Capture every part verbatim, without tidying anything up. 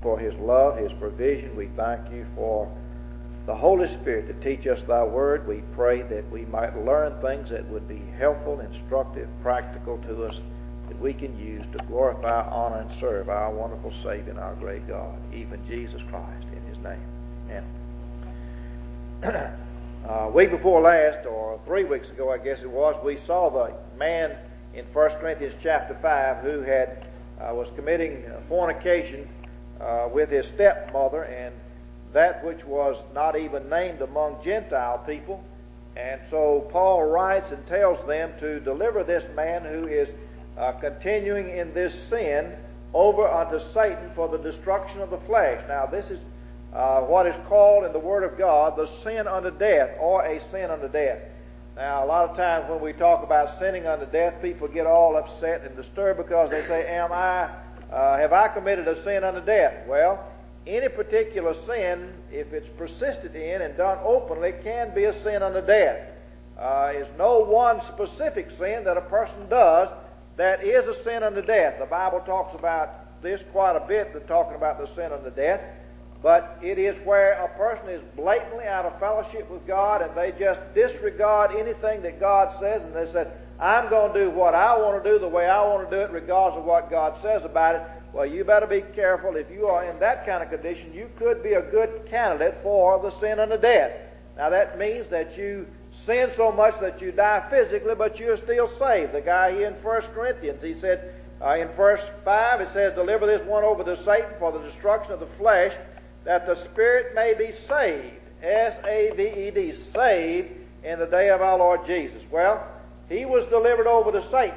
for His love, His provision. We thank You for the Holy Spirit to teach us Thy Word. We pray that we might learn things that would be helpful, instructive, practical to us, that we can use to glorify, honor, and serve our wonderful Savior and our great God, even Jesus Christ, in His name. Amen. uh, week before last, or three weeks ago I guess it was, we saw the man in First Corinthians chapter five who had uh, was committing fornication uh, with his stepmother, and that which was not even named among Gentile people. And so Paul writes and tells them to deliver this man who is uh, continuing in this sin over unto Satan for the destruction of the flesh. Now this is uh, what is called in the Word of God the sin unto death, or a sin unto death. Now a lot of times when we talk about sinning unto death, people get all upset and disturbed because they say, am I, uh, have I committed a sin unto death? Well, any particular sin, if it's persisted in and done openly, can be a sin unto death. Uh, there's no one specific sin that a person does that is a sin unto death. The Bible talks about this quite a bit, they're talking about the sin unto death. But it is where a person is blatantly out of fellowship with God and they just disregard anything that God says, and they said, I'm going to do what I want to do the way I want to do it regardless of what God says about it. Well, you better be careful. If you are in that kind of condition, you could be a good candidate for the sin unto death. Now that means that you sin so much that you die physically, but you're still saved. The guy here in First Corinthians, he said uh, in verse five, it says, deliver this one over to Satan for the destruction of the flesh, that the spirit may be saved, S A V E D, saved in the day of our Lord Jesus. Well, he was delivered over to Satan.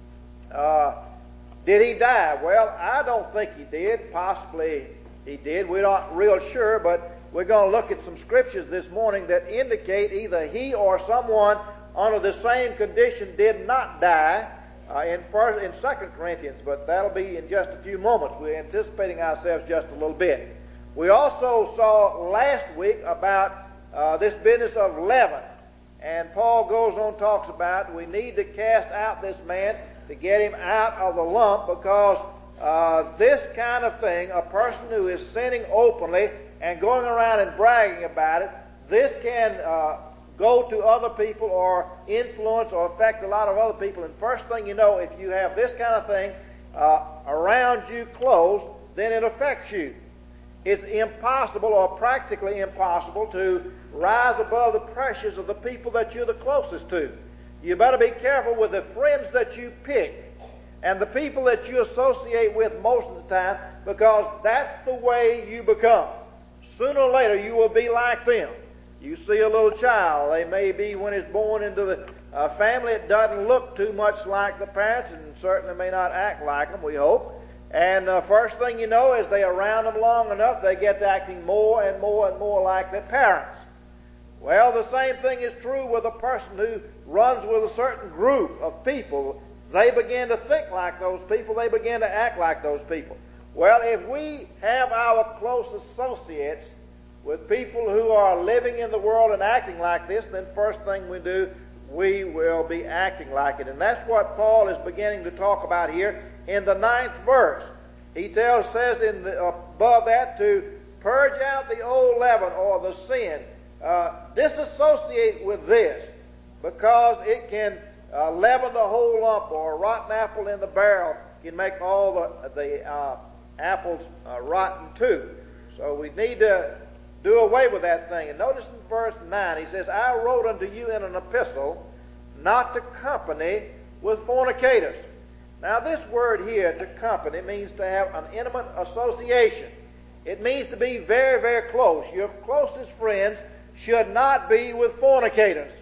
Uh, Did he die? Well, I don't think he did. Possibly he did. We're not real sure, but we're going to look at some scriptures this morning that indicate either he or someone under the same condition did not die uh, in first, in Second Corinthians, but that'll be in just a few moments. We're anticipating ourselves just a little bit. We also saw last week about uh, this business of leaven, and Paul goes on and talks about we need to cast out this man to get him out of the lump, because uh, this kind of thing, a person who is sinning openly and going around and bragging about it, this can uh, go to other people or influence or affect a lot of other people. And first thing you know, if you have this kind of thing uh, around you close, then it affects you. It's impossible or practically impossible to rise above the pressures of the people that you're the closest to. You better be careful with the friends that you pick and the people that you associate with most of the time, because that's the way you become. Sooner or later you will be like them. You see a little child, they may be, when it's born into the uh, family, it doesn't look too much like the parents and certainly may not act like them, we hope. And the uh, first thing you know is they are around them long enough, they get to acting more and more and more like their parents. Well, the same thing is true with a person who runs with a certain group of people. They begin to think like those people. They begin to act like those people. Well, if we have our close associates with people who are living in the world and acting like this, then first thing we do, we will be acting like it. And that's what Paul is beginning to talk about here in the ninth verse. He tells, says in the, above that, to purge out the old leaven, or the sin. Uh, disassociate with this, because it can uh, leaven the whole lump, or a rotten apple in the barrel can make all the, the uh, apples uh, rotten too. So we need to do away with that thing. And notice in verse nine, he says, I wrote unto you in an epistle not to company with fornicators. Now this word here, to company, means to have an intimate association. It means to be very, very close. Your closest friends should not be with fornicators.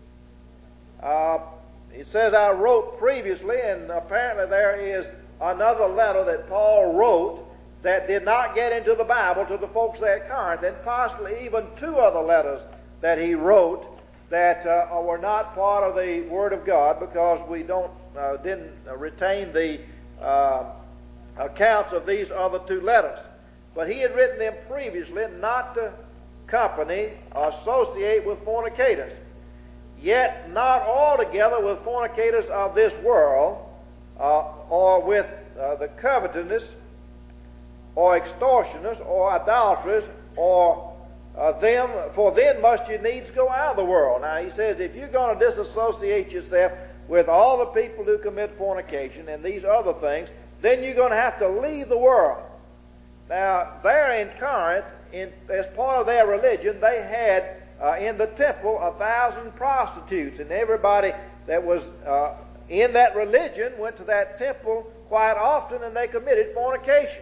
Uh, it says I wrote previously, and apparently there is another letter that Paul wrote that did not get into the Bible to the folks there at Corinth, and possibly even two other letters that he wrote that uh, were not part of the Word of God, because we don't uh, didn't retain the uh, accounts of these other two letters. But he had written them previously not to company, associate with fornicators, yet not altogether with fornicators of this world, uh, or with uh, the covetousness or extortioners, or idolaters, or uh, them, for then must you needs go out of the world. Now he says, if you're going to disassociate yourself with all the people who commit fornication and these other things, then you're going to have to leave the world. Now, there in Corinth, in, as part of their religion, they had uh, in the temple a thousand prostitutes, and everybody that was uh, in that religion went to that temple quite often, and they committed fornication.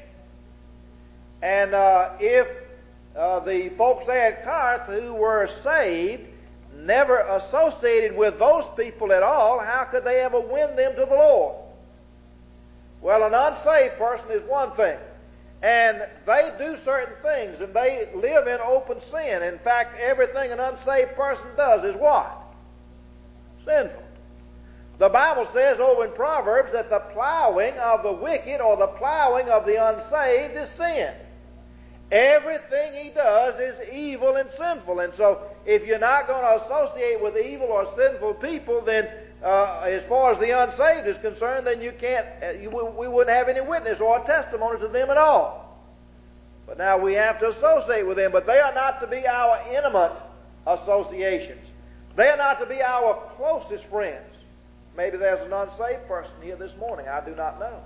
And uh, if uh, the folks there at Corinth who were saved never associated with those people at all, how could they ever win them to the Lord? Well, an unsaved person is one thing, and they do certain things, and they live in open sin. In fact, everything an unsaved person does is what? Sinful. The Bible says over in Proverbs that the plowing of the wicked or the plowing of the unsaved is sin. Everything he does is evil and sinful. And so if you're not going to associate with evil or sinful people, then uh, as far as the unsaved is concerned, then you can't, uh, you, we wouldn't have any witness or testimony to them at all. But now we have to associate with them. But they are not to be our intimate associations. They are not to be our closest friends. Maybe there's an unsaved person here this morning. I do not know.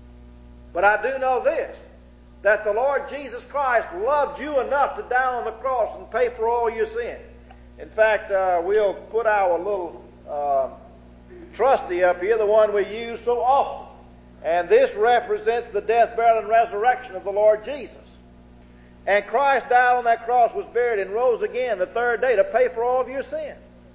But I do know this, that the Lord Jesus Christ loved you enough to die on the cross and pay for all your sin. In fact, uh, we'll put our little uh, trustee up here, the one we use so often. And this represents the death, burial, and resurrection of the Lord Jesus. And Christ died on that cross, was buried, and rose again the third day to pay for all of your sin.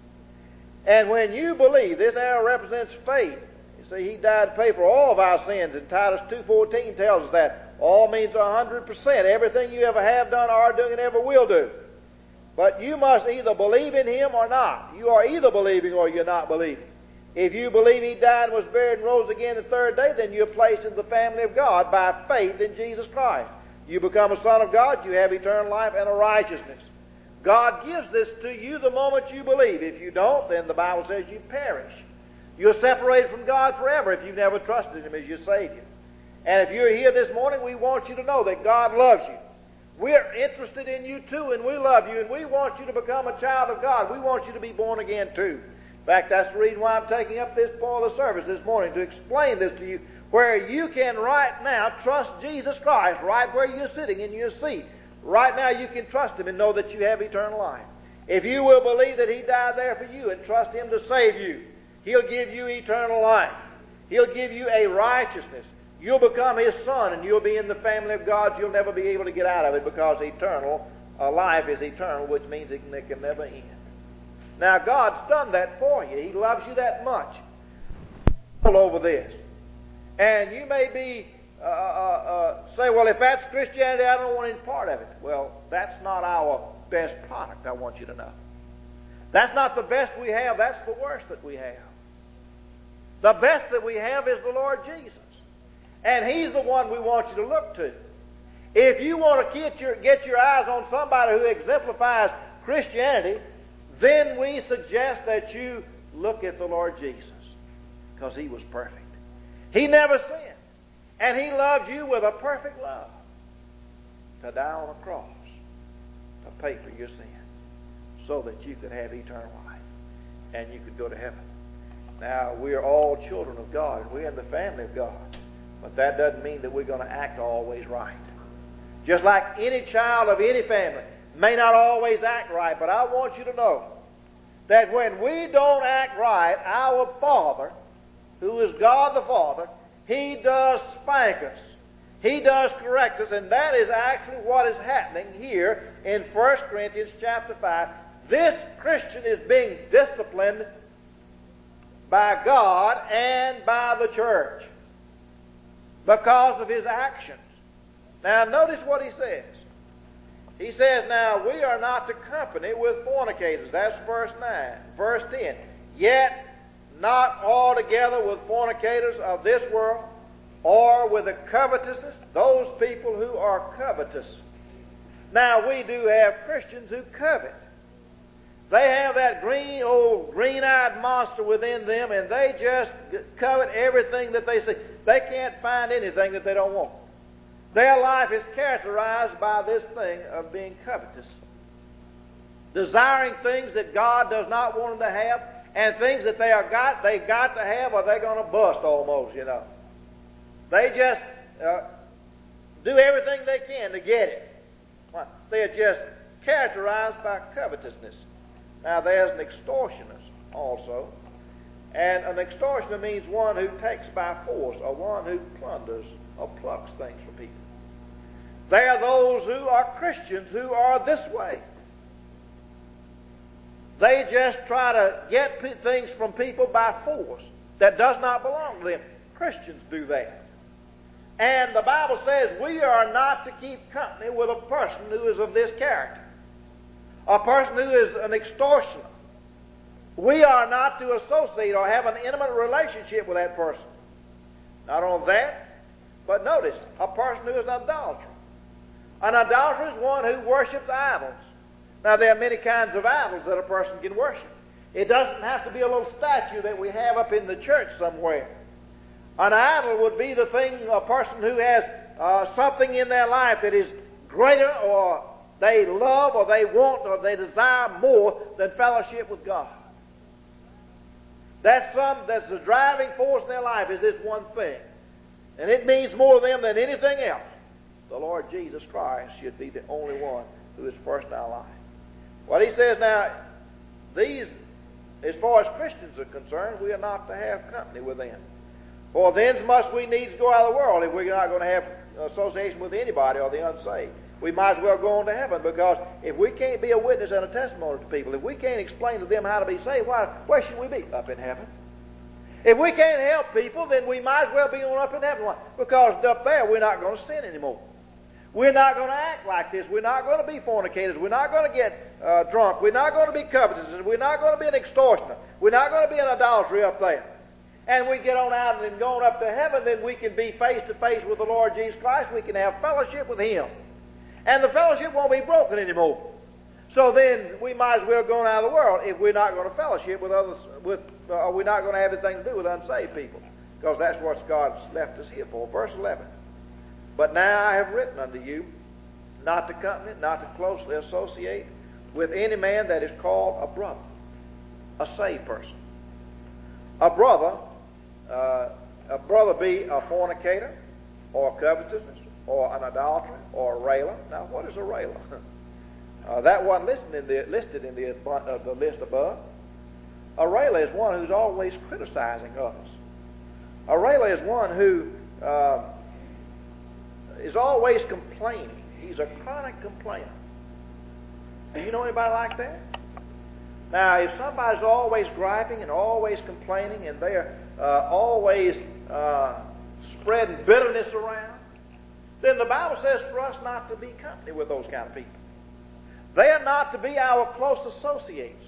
And when you believe, this arrow represents faith. You see, he died to pay for all of our sins. And Titus two fourteen tells us that. All means one hundred percent. Everything you ever have done, are doing, and ever will do. But you must either believe in him or not. You are either believing or you're not believing. If you believe he died and was buried and rose again the third day, then you're placed in the family of God by faith in Jesus Christ. You become a son of God, you have eternal life and a righteousness. God gives this to you the moment you believe. If you don't, then the Bible says you perish. You're separated from God forever if you've never trusted him as your Savior. And if you're here this morning, we want you to know that God loves you. We're interested in you too, and we love you, and we want you to become a child of God. We want you to be born again too. In fact, that's the reason why I'm taking up this part of the service this morning, to explain this to you, where you can right now trust Jesus Christ right where you're sitting in your seat. Right now you can trust him and know that you have eternal life. If you will believe that he died there for you and trust him to save you, he'll give you eternal life. He'll give you a righteousness. You'll become his son, and you'll be in the family of God. You'll never be able to get out of it, because eternal uh, life is eternal, which means it can, it can never end. Now, God's done that for you. He loves you that much. All over this. And you may be, uh, uh, uh, say, well, if that's Christianity, I don't want any part of it. Well, that's not our best product, I want you to know. That's not the best we have. That's the worst that we have. The best that we have is the Lord Jesus. And he's the one we want you to look to. If you want to get your, get your eyes on somebody who exemplifies Christianity, then we suggest that you look at the Lord Jesus, because he was perfect. He never sinned. And he loved you with a perfect love, to die on a cross to pay for your sin, so that you could have eternal life and you could go to heaven. Now, we are all children of God, and we're in the family of God. But that doesn't mean that we're going to act always right. Just like any child of any family may not always act right, but I want you to know that when we don't act right, our Father, who is God the Father, he does spank us. He does correct us, and that is actually what is happening here in First Corinthians chapter five. This Christian is being disciplined by God and by the church because of his actions. Now notice what he says. He says, now we are not to company with fornicators. That's verse nine. Verse ten. Yet not altogether with fornicators of this world, or with the covetous, those people who are covetous. Now we do have Christians who covet. They have that green, old green-eyed monster within them, and they just covet everything that they see. They can't find anything that they don't want. Their life is characterized by this thing of being covetous. Desiring things that God does not want them to have, and things that they are got, they got to have, or they're going to bust almost, you know. They just uh, do everything they can to get it. Well, they're just characterized by covetousness. Now, there's an extortionist also. And an extortioner means one who takes by force, or one who plunders or plucks things from people. They are those who are Christians who are this way. They just try to get p- things from people by force that does not belong to them. Christians do that. And the Bible says we are not to keep company with a person who is of this character. A person who is an extortioner. We are not to associate or have an intimate relationship with that person. Not only that, but notice, a person who is an idolater. An idolater is one who worships idols. Now, there are many kinds of idols that a person can worship. It doesn't have to be a little statue that we have up in the church somewhere. An idol would be the thing, a person who has uh, something in their life that is greater, or they love, or they want, or they desire more than fellowship with God. That's some, that's the driving force in their life, is this one thing. And it means more to them than anything else. The Lord Jesus Christ should be the only one who is first in our life. Well, he says now, these, as far as Christians are concerned, we are not to have company with them. For then must we needs go out of the world if we're not going to have association with anybody or the unsaved. We might as well go on to heaven, because if we can't be a witness and a testimony to people, if we can't explain to them how to be saved, why, where should we be? Up in heaven. If we can't help people, then we might as well be on up in heaven. Why? Because up there we're not going to sin anymore. We're not going to act like this. We're not going to be fornicators. We're not going to get uh, drunk. We're not going to be covetous. We're not going to be an extortioner. We're not going to be an adultery up there. And we get on out and go on up to heaven, then we can be face to face with the Lord Jesus Christ. We can have fellowship with Him. And the fellowship won't be broken anymore. So then we might as well go on out of the world if we're not going to fellowship with others, with, uh, or we're not going to have anything to do with unsaved people. Because that's what God's left us here for. Verse eleven. But now I have written unto you not to company, not to closely associate with any man that is called a brother, a saved person. A brother, uh, a brother be a fornicator, or covetousness, or an idolater, or a railer. Now, what is a railer? Uh, that wasn't listed in the, listed in the, uh, the list above. A railer is one who's always criticizing others. A railer is one who uh, is always complaining. He's a chronic complainer. Do you know anybody like that? Now, if somebody's always griping and always complaining, and they're uh, always uh, spreading bitterness around, then the Bible says for us not to be company with those kind of people. They are not to be our close associates,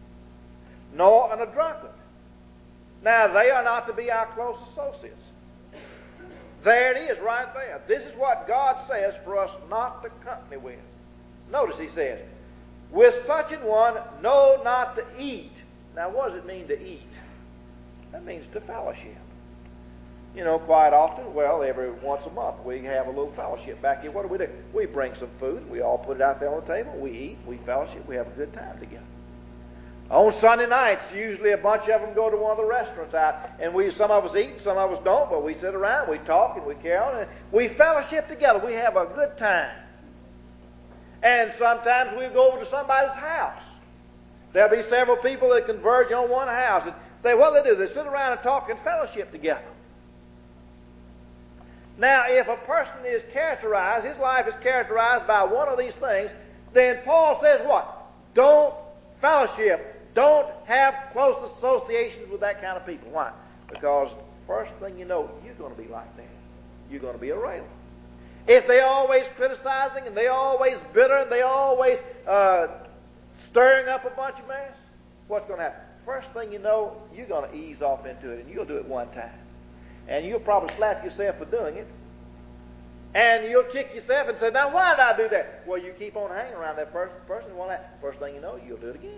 nor a drunkard. Now, they are not to be our close associates. There it is right there. This is what God says for us not to company with. Notice he says, with such an one, know not to eat. Now, what does it mean to eat? That means to fellowship. You know, quite often, well, every once a month, we have a little fellowship back here. What do we do? We bring some food. We all put it out there on the table. We eat. We fellowship. We have a good time together. On Sunday nights, usually a bunch of them go to one of the restaurants out, and we, some of us eat, some of us don't, but we sit around, we talk, and we carry on, and we fellowship together. We have a good time. And sometimes we go over to somebody's house. There'll be several people that converge on one house, and they, what do they do? They sit around and talk and fellowship together. Now, if a person is characterized, his life is characterized by one of these things, then Paul says what? Don't fellowship. Don't have close associations with that kind of people. Why? Because first thing you know, you're going to be like that. You're going to be a railer. If they're always criticizing, and they're always bitter, and they're always uh, stirring up a bunch of mess, what's going to happen? First thing you know, you're going to ease off into it, and you'll do it one time. And you'll probably slap yourself for doing it. And you'll kick yourself and say, now why did I do that? Well, you keep on hanging around that person. person one First thing you know, you'll do it again.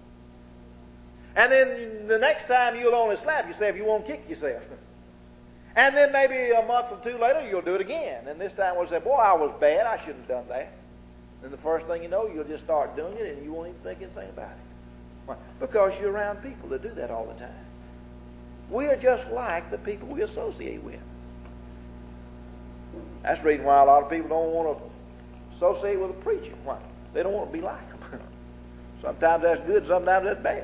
And then the next time you'll only slap yourself, you won't kick yourself. And then maybe a month or two later, you'll do it again. And this time we'll say, boy, I was bad. I shouldn't have done that. And the first thing you know, you'll just start doing it and you won't even think anything about it. Why? Because you're around people that do that all the time. We are just like the people we associate with. That's the reason why a lot of people don't want to associate with a preacher. Why? They don't want to be like them. Sometimes that's good, sometimes that's bad.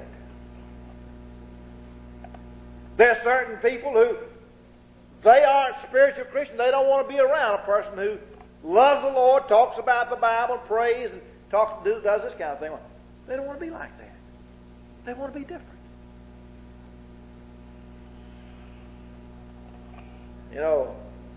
There are certain people who, they aren't spiritual Christians. They don't want to be around a person who loves the Lord, talks about the Bible, prays, and talks, does this kind of thing. They don't want to be like that. They want to be different. You know,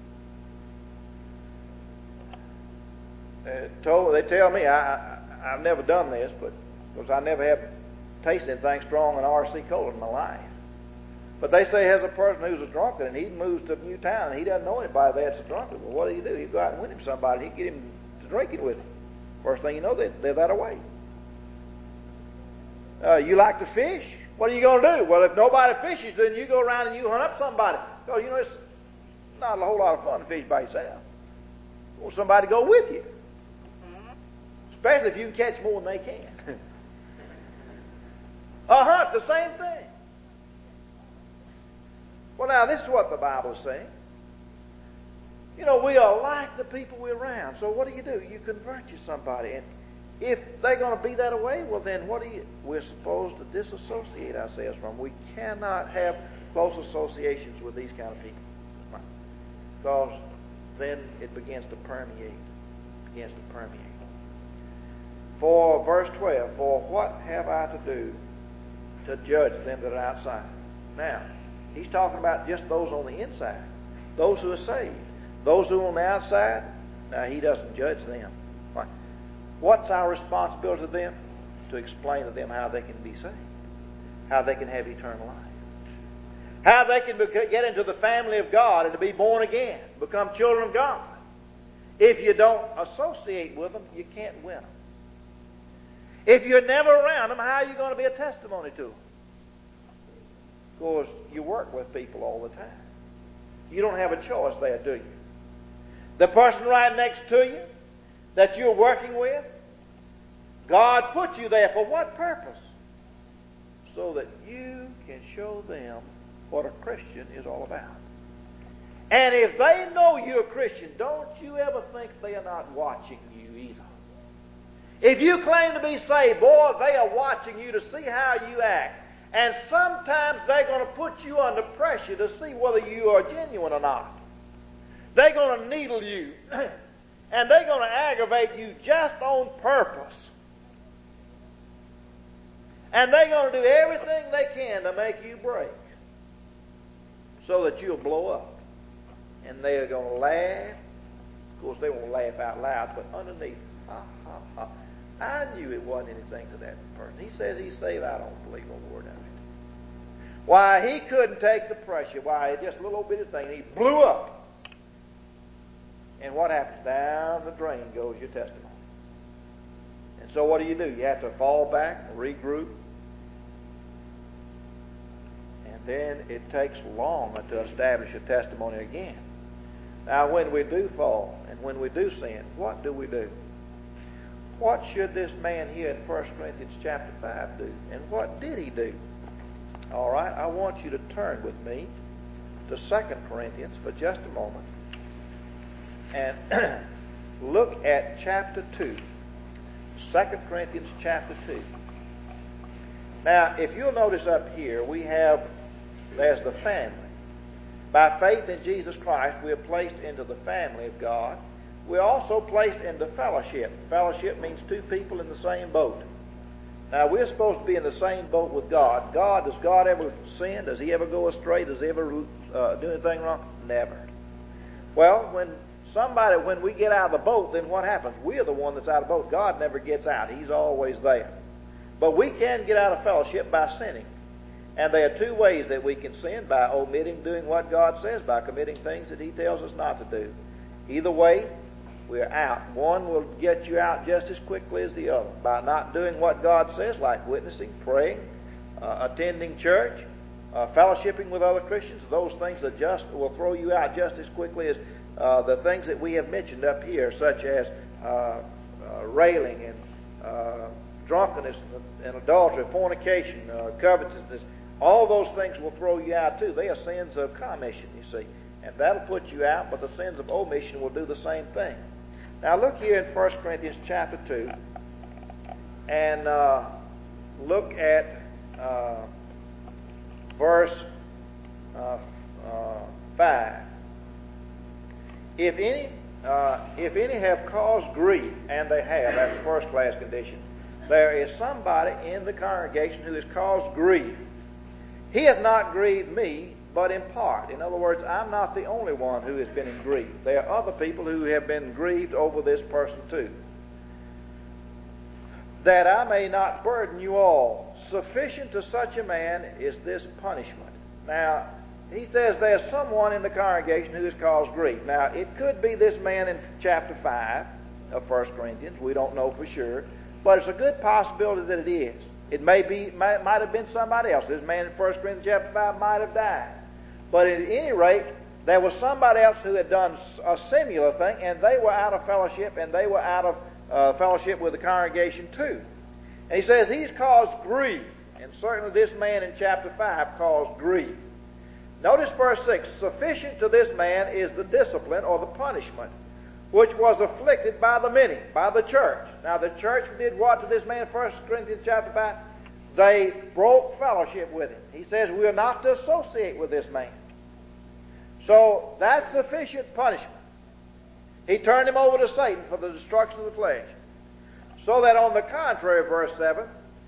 they, told, they tell me, I, I, I've never done this, but because I never have tasted anything strong in R C Cola in my life. But they say there's a person who's a drunkard and he moves to a new town and he doesn't know anybody that's a drunkard. Well, what do you do? You go out and win him somebody. He get him to drinking with him. First thing you know, they, they're that away. Uh, you like to fish? What are you going to do? Well, if nobody fishes, then you go around and you hunt up somebody. Because, you know, it's not a whole lot of fun to fish by yourself. You want somebody to go with you. Especially if you can catch more than they can. A hunt, the same thing. Well, now, this is what the Bible is saying. You know, we are like the people we're around. So what do you do? You convert to somebody. And if they're going to be that way, well, then what do you... We're supposed to disassociate ourselves from. We cannot have close associations with these kind of people. Because then it begins to permeate. It begins to permeate. For verse twelve, for what have I to do to judge them that are outside? Now, he's talking about just those on the inside, those who are saved. Those who are on the outside, now he doesn't judge them. Why? What's our responsibility to them? To explain to them how they can be saved, how they can have eternal life, how they can get into the family of God and to be born again, become children of God. If you don't associate with them, you can't win them. If you're never around them, how are you going to be a testimony to them? Because you work with people all the time. You don't have a choice there, do you? The person right next to you that you're working with, God put you there for what purpose? So that you can show them what a Christian is all about. And if they know you're a Christian, don't you ever think they are not watching you either. If you claim to be saved, boy, they are watching you to see how you act. And sometimes they're going to put you under pressure to see whether you are genuine or not. They're going to needle you. And they're going to aggravate you just on purpose. And they're going to do everything they can to make you break. So that you'll blow up. And they're going to laugh. Of course, they won't laugh out loud, but underneath, ha, ha, ha. I knew it wasn't anything to that person. He says he's saved. I don't believe a word of it. Why, he couldn't take the pressure. Why, just a little bitty thing. He blew up. And what happens? Down the drain goes your testimony. And so what do you do? You have to fall back and regroup. And then it takes longer to establish a testimony again. Now, when we do fall and when we do sin, what do we do? What should this man here in First Corinthians chapter five do? And what did he do? All right, I want you to turn with me to Second Corinthians for just a moment and look at chapter two. Second Corinthians chapter two. Now, if you'll notice up here, we have, there's the family. By faith in Jesus Christ, we are placed into the family of God. We're also placed into fellowship. Fellowship means two people in the same boat. Now, we're supposed to be in the same boat with God. God, does God ever sin? Does he ever go astray? Does he ever uh, do anything wrong? Never. Well, when somebody, when we get out of the boat, then what happens? We're the one that's out of the boat. God never gets out. He's always there. But we can get out of fellowship by sinning. And there are two ways that we can sin: by omitting doing what God says, by committing things that he tells us not to do. Either way, we're out. One will get you out just as quickly as the other. By not doing what God says, like witnessing, praying, uh, attending church, uh, fellowshipping with other Christians, those things that just will throw you out just as quickly as uh, the things that we have mentioned up here, such as uh, uh, railing and uh, drunkenness and, and adultery, fornication, uh, covetousness. All those things will throw you out too. They are sins of commission, you see. And that'll put you out, but the sins of omission will do the same thing. Now look here in First Corinthians chapter two, and uh, look at uh, verse uh, uh, five. If any, uh, if any have caused grief, and they have, that's first class condition, there is somebody in the congregation who has caused grief. He hath not grieved me, but in part. In other words, I'm not the only one who has been in grief. There are other people who have been grieved over this person too. That I may not burden you all. Sufficient to such a man is this punishment. Now, he says there's someone in the congregation who has caused grief. Now, it could be this man in chapter five of First Corinthians. We don't know for sure. But it's a good possibility that it is. It may be, might, might have been somebody else. This man in First Corinthians chapter five might have died. But at any rate, there was somebody else who had done a similar thing, and they were out of fellowship, and they were out of uh, fellowship with the congregation too. And he says he's caused grief, and certainly this man in chapter five caused grief. Notice verse six, sufficient to this man is the discipline or the punishment which was afflicted by the many, by the church. Now the church did what to this man in First Corinthians chapter five? They broke fellowship with him. He says we are not to associate with this man. So that's sufficient punishment. He turned him over to Satan for the destruction of the flesh. So that on the contrary, verse seven,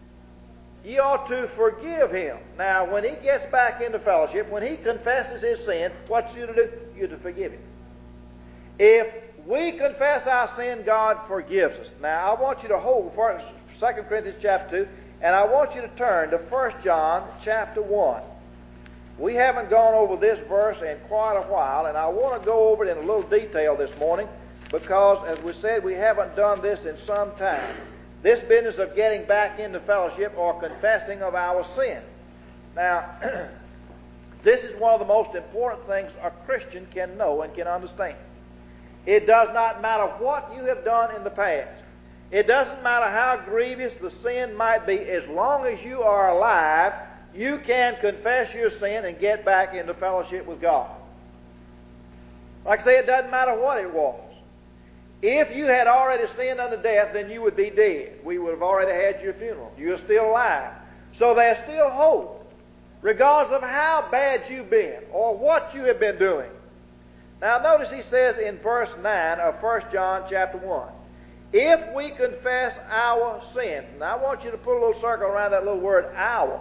ye ought to forgive him. Now when he gets back into fellowship, when he confesses his sin, what's you to do? You're to forgive him. If we confess our sin, God forgives us. Now I want you to hold for Second Corinthians chapter two, and I want you to turn to First John chapter one. We haven't gone over this verse in quite a while, and I want to go over it in a little detail this morning because, as we said, we haven't done this in some time. This business of getting back into fellowship or confessing of our sin. Now, this is one of the most important things a Christian can know and can understand. It does not matter what you have done in the past. It doesn't matter how grievous the sin might be. As long as you are alive, you can confess your sin and get back into fellowship with God. Like I say, it doesn't matter what it was. If you had already sinned unto death, then you would be dead. We would have already had your funeral. You're still alive. So there's still hope, regardless of how bad you've been or what you have been doing. Now notice he says in verse nine of First John chapter one, if we confess our sins. Now I want you to put a little circle around that little word, our.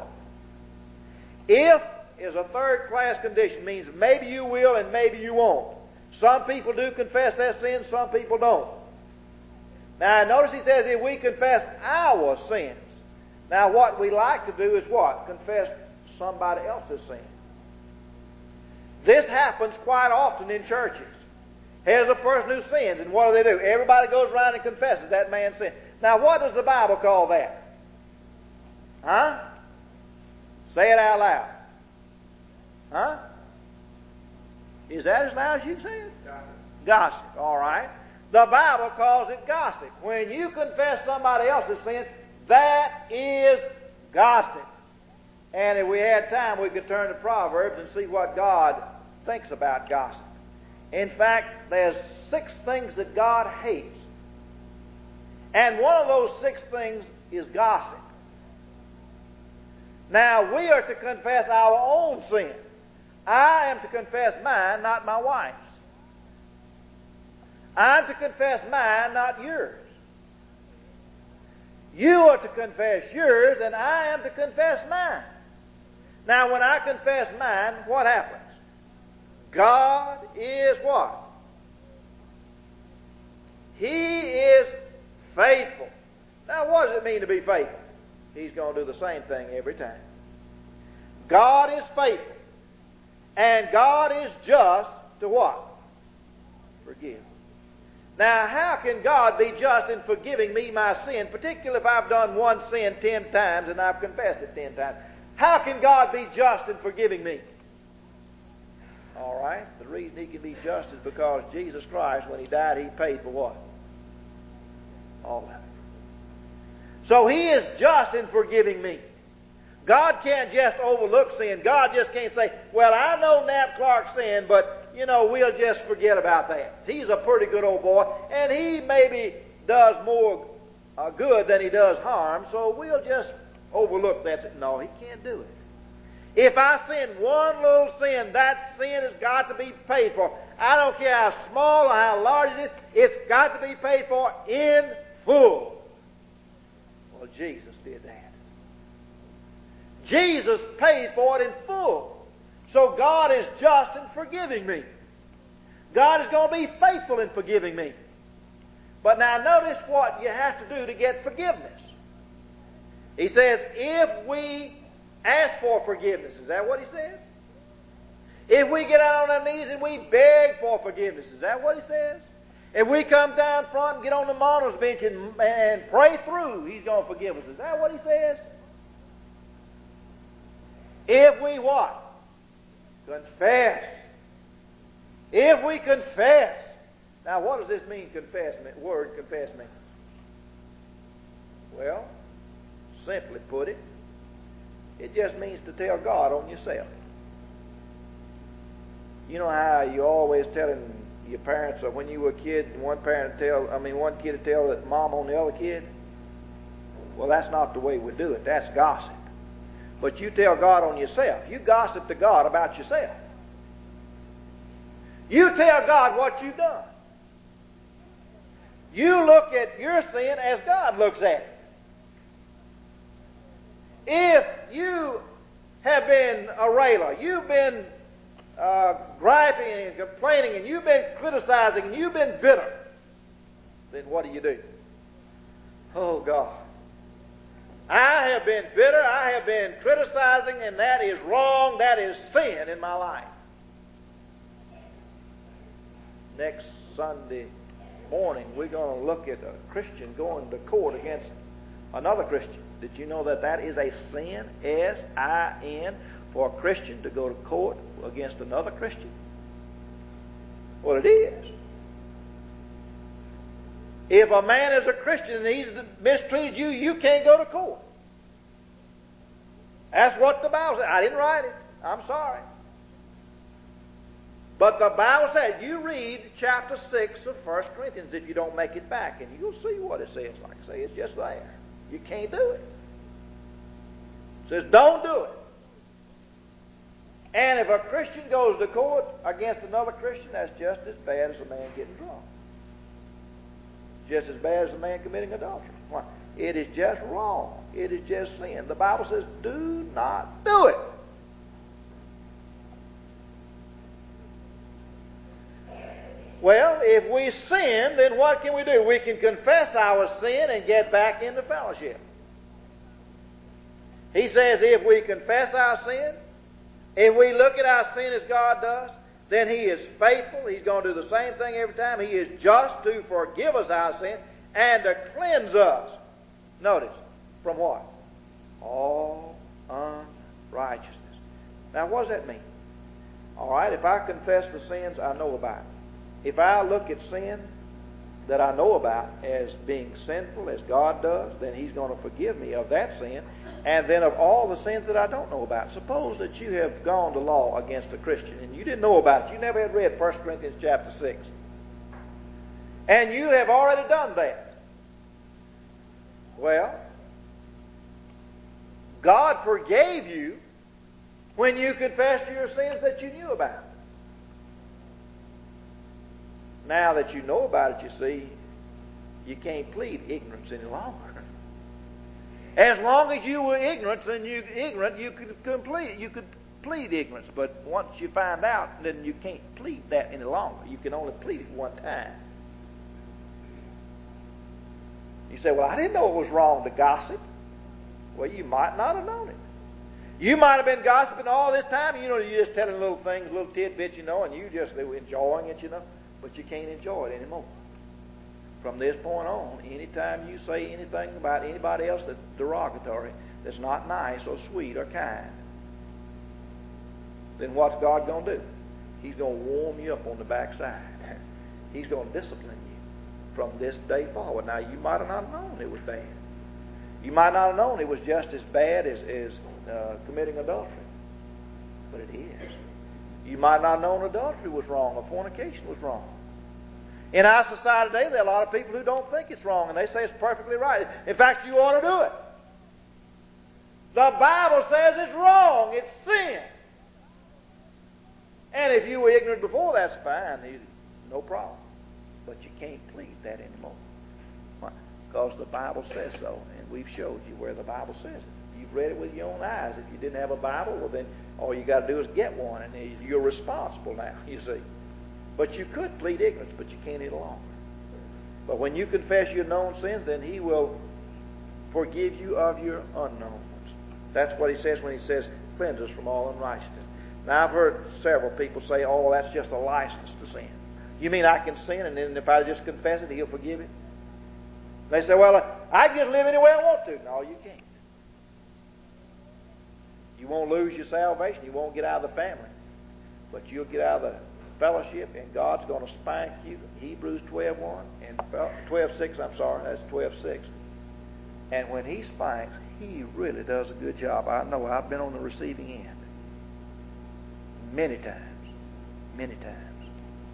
If is a third class condition, means maybe you will and maybe you won't. Some people do confess their sins, some people don't. Now notice he says if we confess our sins. Now what we like to do is what? Confess somebody else's sin. This happens quite often in churches. Here's a person who sins, and what do they do? Everybody goes around and confesses that man's sin. Now what does the Bible call that? Huh? Say it out loud. Huh? Is that as loud as you can say it? Gossip. Gossip, all right. The Bible calls it gossip. When you confess somebody else's sin, that is gossip. And if we had time, we could turn to Proverbs and see what God thinks about gossip. In fact, there's six things that God hates. And one of those six things is gossip. Now, we are to confess our own sin. I am to confess mine, not my wife's. I'm to confess mine, not yours. You are to confess yours, and I am to confess mine. Now, when I confess mine, what happens? God is what? He is faithful. Now, what does it mean to be faithful? He's going to do the same thing every time. God is faithful. And God is just to what? Forgive. Now, how can God be just in forgiving me my sin, particularly if I've done one sin ten times and I've confessed it ten times? How can God be just in forgiving me? All right, the reason He can be just is because Jesus Christ, when He died, He paid for what? All of it. So He is just in forgiving me. God can't just overlook sin. God just can't say, well, I know Nat Clark sinned, but, you know, we'll just forget about that. He's a pretty good old boy, and he maybe does more uh, good than he does harm, so we'll just overlook that. No, He can't do it. If I sin one little sin, that sin has got to be paid for. I don't care how small or how large it is, it's got to be paid for in full. Well, Jesus did that. Jesus paid for it in full. So God is just in forgiving me. God is going to be faithful in forgiving me. But now notice what you have to do to get forgiveness. He says, if we ask for forgiveness, is that what He said? If we get out on our knees and we beg for forgiveness, is that what He says? If we come down front and get on the model's bench and, and pray through, He's going to forgive us. Is that what He says? If we what? Confess. If we confess. Now, what does this mean, confess? Word confess means? Well, simply put it, it just means to tell God on yourself. You know how you always telling your parents, or when you were a kid, one parent tell, I mean, one kid would tell that mom on the other kid? Well, that's not the way we do it. That's gossip. But you tell God on yourself. You gossip to God about yourself. You tell God what you've done. You look at your sin as God looks at it. If you have been a railer, you've been uh, griping and complaining, and you've been criticizing, and you've been bitter, then what do you do? Oh, God, I have been bitter, I have been criticizing, and that is wrong, that is sin in my life. Next Sunday morning, we're going to look at a Christian going to court against another Christian. Did you know that that is a sin? S I N, for a Christian to go to court against another Christian? Well, it is. If a man is a Christian and he's mistreated you, you can't go to court. That's what the Bible says. I didn't write it. I'm sorry. But the Bible said, you read chapter six of First Corinthians if you don't make it back, and you'll see what it says. Like I say, it's just there. You can't do it. It says, don't do it. And if a Christian goes to court against another Christian, that's just as bad as a man getting drunk. Just as bad as a man committing adultery. Why? It is just wrong. It is just sin. The Bible says, do not do it. Well, if we sin, then what can we do? We can confess our sin and get back into fellowship. He says if we confess our sin, if we look at our sin as God does, then He is faithful. He's going to do the same thing every time. He is just to forgive us our sin and to cleanse us. Notice, from what? All unrighteousness. Now, what does that mean? All right, if I confess the sins I know about, if I look at sin that I know about as being sinful as God does, then He's going to forgive me of that sin, and then of all the sins that I don't know about. Suppose that you have gone to law against a Christian and you didn't know about it. You never had read First Corinthians chapter six. And you have already done that. Well, God forgave you when you confessed your sins that you knew about. Now that you know about it, you see, you can't plead ignorance any longer. As long as you were ignorant, then you ignorant, you could complete, you could plead ignorance. But once you find out, then you can't plead that any longer. You can only plead it one time. You say, well, I didn't know it was wrong to gossip. Well, you might not have known it. You might have been gossiping all this time. You know, you're just telling little things, little tidbits, you know, and you just they were enjoying it, you know. But you can't enjoy it anymore. From this point on, anytime you say anything about anybody else that's derogatory, that's not nice or sweet or kind, then what's God going to do? He's going to warm you up on the backside. He's going to discipline you from this day forward. Now, you might have not known it was bad. You might not have known it was just as bad as, as uh, committing adultery. But it is. You might not have known adultery was wrong or fornication was wrong. In our society today, there are a lot of people who don't think it's wrong, and they say it's perfectly right. In fact, you ought to do it. The Bible says it's wrong. It's sin. And if you were ignorant before, that's fine. No problem. But you can't plead that anymore. Why? Because the Bible says so, and we've showed you where the Bible says it. You've read it with your own eyes. If you didn't have a Bible, well then all you got to do is get one, and you're responsible now, you see. But you could plead ignorance, but you can't any longer. But when you confess your known sins, then He will forgive you of your unknown ones. That's what He says when He says, cleanse us from all unrighteousness. Now, I've heard several people say, oh, that's just a license to sin. You mean I can sin, and then if I just confess it, He'll forgive it? They say, well, I can just live any way I want to. No, you can't. You won't lose your salvation. You won't get out of the family. But you'll get out of the fellowship, and God's going to spank you. Hebrews twelve one and twelve six, I'm sorry, that's twelve six. And when He spanks, He really does a good job. I know I've been on the receiving end. Many times. Many times.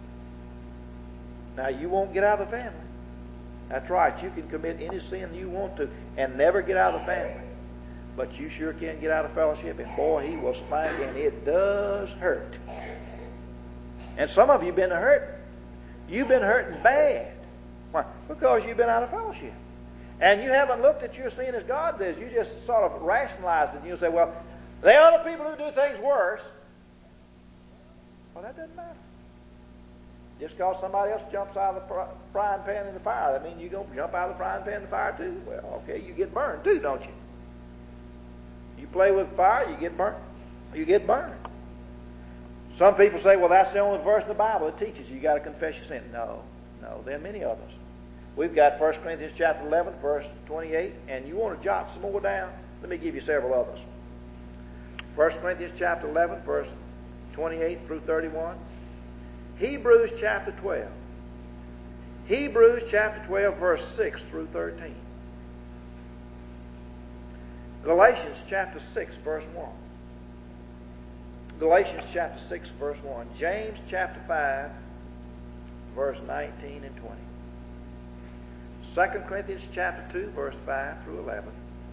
Now, you won't get out of the family. That's right. You can commit any sin you want to and never get out of the family. But you sure can get out of fellowship, and boy, He will spank, and it does hurt. And some of you have been hurting. You've been hurting bad. Why? Because you've been out of fellowship. And you haven't looked at your sin as God does. You just sort of rationalized it. And you say, well, there are other people who do things worse. Well, that doesn't matter. Just because somebody else jumps out of the frying pan in the fire, that means you're going to jump out of the frying pan in the fire too? Well, okay, you get burned too, don't you? You play with fire, you get burnt. You get burned. Some people say, well, that's the only verse in the Bible that teaches you got to confess your sin. No, no, there are many others. We've got First Corinthians chapter eleven, verse twenty-eight, and you want to jot some more down? Let me give you several others. First Corinthians chapter eleven, verse twenty-eight through thirty-one. Hebrews chapter twelve. Hebrews chapter twelve, verse six through thirteen. Galatians chapter six, verse one. Galatians chapter six, verse one. James chapter five, verse nineteen and twenty. Second Corinthians chapter two, verse five through eleven.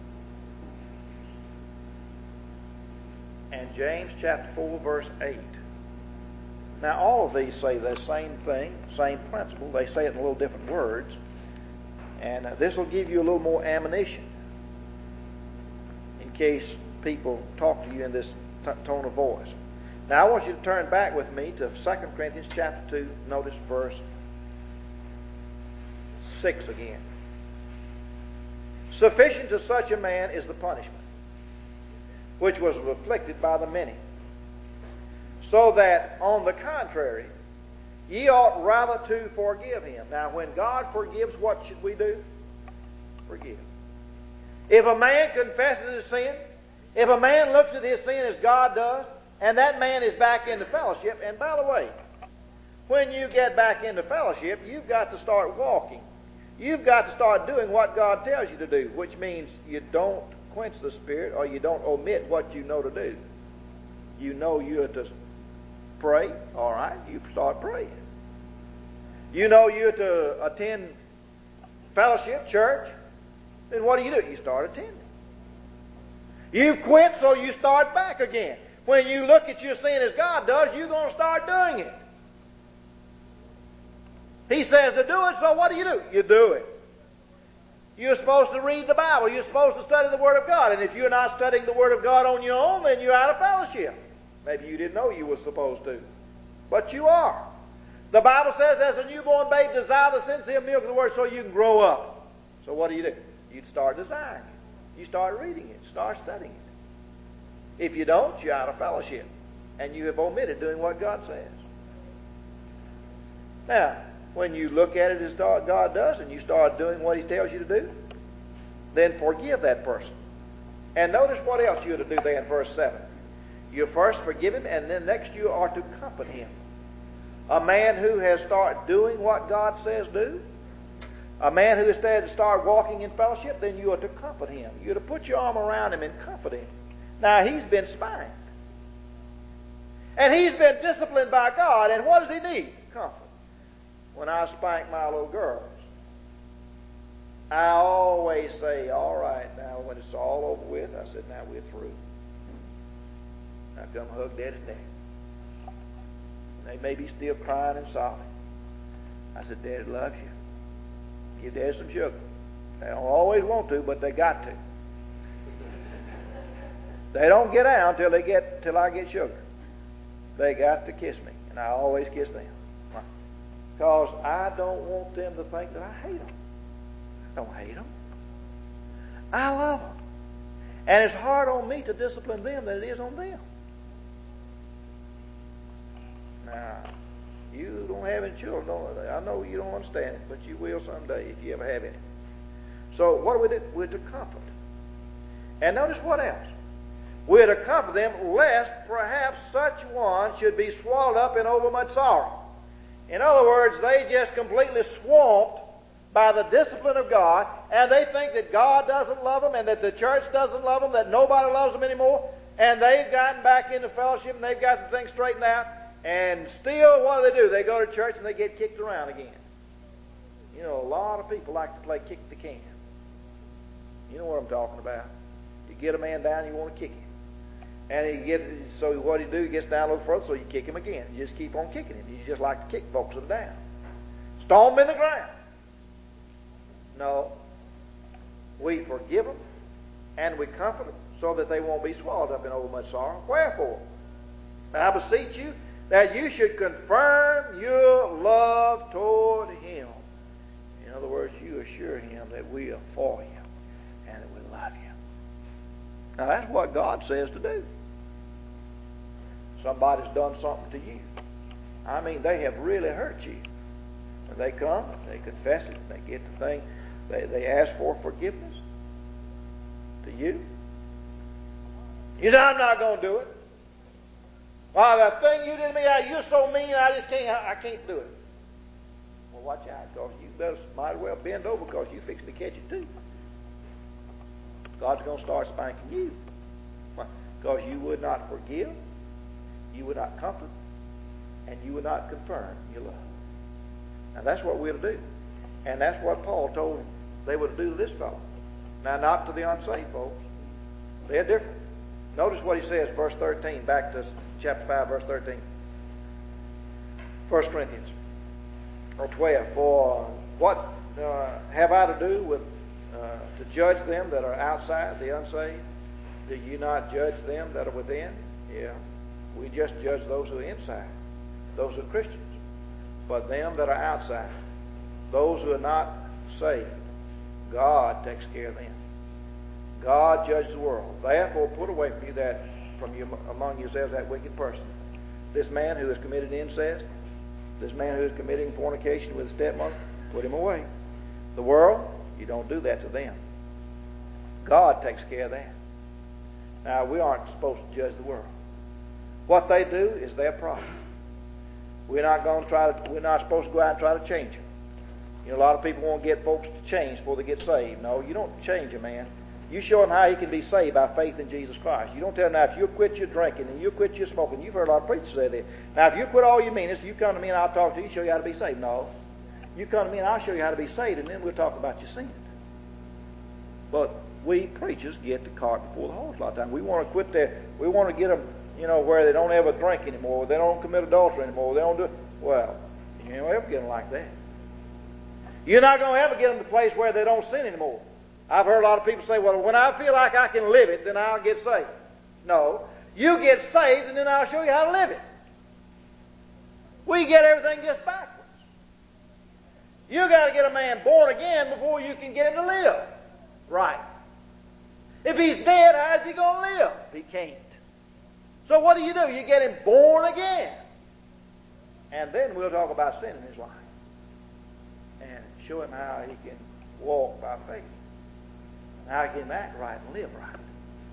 And James chapter four, verse eight. Now, all of these say the same thing, same principle. They say it in a little different words. And uh, this will give you a little more ammunition in case people talk to you in this t- tone of voice. Now, I want you to turn back with me to Second Corinthians chapter two. Notice verse six again. Sufficient to such a man is the punishment which was afflicted by the many. So that, on the contrary, ye ought rather to forgive him. Now, when God forgives, what should we do? Forgive. If a man confesses his sin, if a man looks at his sin as God does, and that man is back into fellowship, and by the way, when you get back into fellowship, you've got to start walking. You've got to start doing what God tells you to do, which means you don't quench the Spirit or you don't omit what you know to do. You know you're to pray, all right, you start praying. You know you're to attend fellowship, church, then what do you do? You start attending. You've quit, so you start back again. When you look at your sin as God does, you're going to start doing it. He says to do it, so what do you do? You do it. You're supposed to read the Bible. You're supposed to study the Word of God. And if you're not studying the Word of God on your own, then you're out of fellowship. Maybe you didn't know you were supposed to. But you are. The Bible says, as a newborn babe, desire the sincere milk of the Word so you can grow up. So what do you do? You start desiring it. You start reading it. Start studying it. If you don't, you're out of fellowship. And you have omitted doing what God says. Now, when you look at it as God does and you start doing what He tells you to do, then forgive that person. And notice what else you're to do there in verse seven. You first forgive him, and then next you are to comfort him. A man who has started doing what God says do, a man who has started walking in fellowship, then you are to comfort him. You're to put your arm around him and comfort him. Now, he's been spanked. And he's been disciplined by God. And what does he need? Comfort. When I spank my little girls, I always say, all right, now when it's all over with, I said, now we're through. Now come hug Daddy's neck. They may be still crying and sobbing. I said, Daddy loves you. Give Daddy some sugar. They don't always want to, but they got to. They don't get down till they get till I get sugar. They got to kiss me, and I always kiss them. Because I don't want them to think that I hate them. I don't hate them. I love them. And it's hard on me to discipline them than it is on them. Now, you don't have any children, don't you? I know you don't understand it, but you will someday if you ever have any. So what do we do? We're to comfort. And notice what else? We're to comfort them lest perhaps such one should be swallowed up in overmuch sorrow. In other words, they just completely swamped by the discipline of God, and they think that God doesn't love them and that the church doesn't love them, that nobody loves them anymore, and they've gotten back into fellowship and they've got the thing straightened out, and still what do they do? They go to church and they get kicked around again. You know, a lot of people like to play kick the can. You know what I'm talking about. You get a man down, you want to kick him. And he gets, so what do you do? He gets down a little further, so you kick him again. You just keep on kicking him. You just like to kick folks that are down. Stomp them in the ground. No. We forgive them and we comfort them so that they won't be swallowed up in overmuch sorrow. Wherefore, I beseech you that you should confirm your love toward him. In other words, you assure him that we are for him and that we love him. Now that's what God says to do. Somebody's done something to you. I mean, they have really hurt you. And they come, they confess it, they get the thing, they, they ask for forgiveness to you. You say, I'm not going to do it. Well, the thing you did to me, you're so mean, I just can't, I can't do it. Well, watch out, because you better might as well bend over because you fixing to catch it too. God's going to start spanking you. Why? Because you would not forgive, you would not comfort, and you would not confirm your love. Now that's what we're to do. And that's what Paul told them they were to do to this fellow. Now not to the unsaved folks. They're different. Notice what he says, verse thirteen, back to chapter five, verse thirteen. First Corinthians, or twelve. For what uh, have I to do with uh, to judge them that are outside, the unsaved? Do you not judge them that are within? Yeah. We just judge those who are inside, those who are Christians. But them that are outside, those who are not saved, God takes care of them. God judges the world. Therefore, put away from you that from you among yourselves that wicked person. This man who has committed incest, this man who is committing fornication with a stepmother, put him away. The world, you don't do that to them. God takes care of that. Now, we aren't supposed to judge the world. What they do is their problem. We're not going to try to. We're not supposed to go out and try to change them. You know, a lot of people want to get folks to change before they get saved. No, you don't change a man. You show him how he can be saved by faith in Jesus Christ. You don't tell him, now, if you quit your drinking and you quit your smoking. You've heard a lot of preachers say that. Now, if you quit all your meanness, you come to me and I'll talk to you, show you how to be saved. No. You come to me and I'll show you how to be saved, and then we'll talk about your sin. But we preachers get the cart before the horse a lot of times. We want to quit there. We want to get them, you know, where they don't ever drink anymore. They don't commit adultery anymore. They don't do it. Well, you don't ever get them like that. You're not going to ever get them to a place where they don't sin anymore. I've heard a lot of people say, well, when I feel like I can live it, then I'll get saved. No. You get saved, and then I'll show you how to live it. We get everything just backwards. You got to get a man born again before you can get him to live. Right. If he's dead, how's he going to live? He can't. So what do you do? You get him born again. And then we'll talk about sin in his life. And show him how he can walk by faith. How he can act right and live right.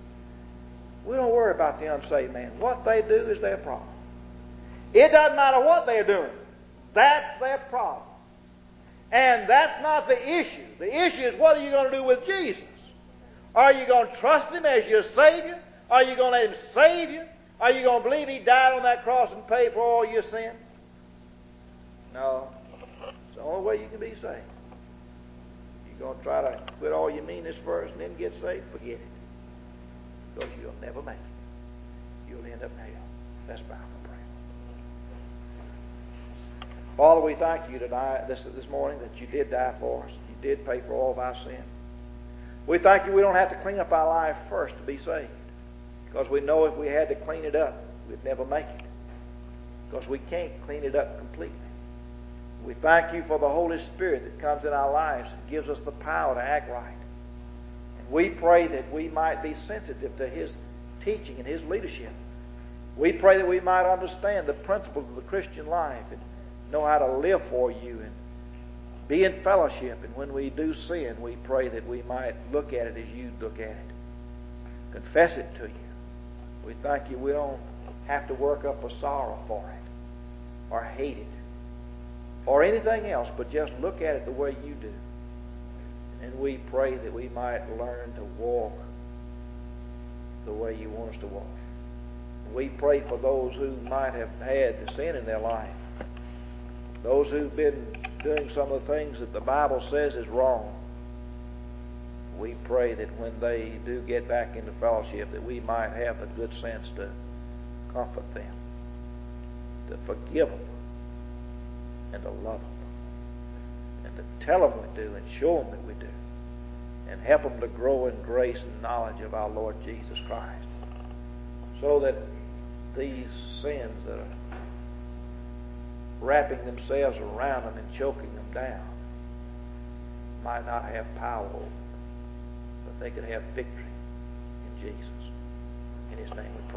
We don't worry about the unsaved man. What they do is their problem. It doesn't matter what they're doing. That's their problem. And that's not the issue. The issue is, what are you going to do with Jesus? Are you going to trust Him as your Savior? Are you going to let Him save you? Are you going to believe He died on that cross and paid for all your sins? No. It's the only way you can be saved. You're going to try to quit all your meanness first and then get saved? Forget it. Because you'll never make it. You'll end up in hell. Let's bow for prayer. Father, we thank you tonight, this, this morning, that you did die for us. You did pay for all of our sin. We thank you we don't have to clean up our life first to be saved. Because we know if we had to clean it up, we'd never make it. Because we can't clean it up completely. We thank you for the Holy Spirit that comes in our lives and gives us the power to act right. And we pray that we might be sensitive to His teaching and His leadership. We pray that we might understand the principles of the Christian life and know how to live for you and be in fellowship. And when we do sin, we pray that we might look at it as you look at it. Confess it to you. We thank you we don't have to work up a sorrow for it or hate it or anything else, but just look at it the way you do. And we pray that we might learn to walk the way you want us to walk. We pray for those who might have had sin in their life, those who've been doing some of the things that the Bible says is wrong. We pray that when they do get back into fellowship, that we might have the good sense to comfort them, to forgive them, and to love them, and to tell them we do and show them that we do, and help them to grow in grace and knowledge of our Lord Jesus Christ, so that these sins that are wrapping themselves around them and choking them down might not have power over them, but they could have victory in Jesus. In His name we pray.